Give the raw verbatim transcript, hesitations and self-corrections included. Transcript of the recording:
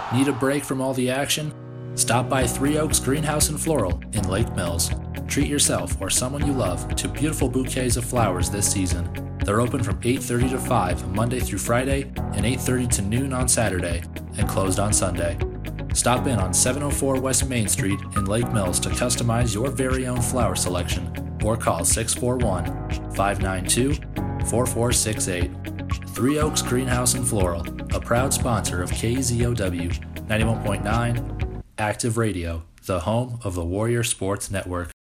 Need a break from all the action? Stop by Three Oaks Greenhouse and Floral in Lake Mills. Treat yourself or someone you love to beautiful bouquets of flowers this season. They're open from eight thirty to five Monday through Friday and eight thirty to noon on Saturday and closed on Sunday. Stop in on seven oh four West Main Street in Lake Mills to customize your very own flower selection or call six four one, five nine two, four four six eight. Three Oaks Greenhouse and Floral, a proud sponsor of K Z O W ninety-one point nine Active Radio, the home of the Warrior Sports Network.